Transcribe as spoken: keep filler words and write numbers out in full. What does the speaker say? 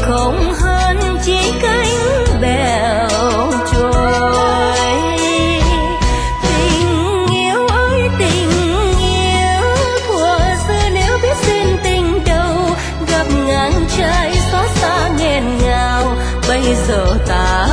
không hơn chỉ cánh bèo trôi. Tình yêu ơi tình yêu, thuở xưa nếu biết duyên tình đâu, gặp ngang trái xót xa nghẹn ngào. Bây giờ ta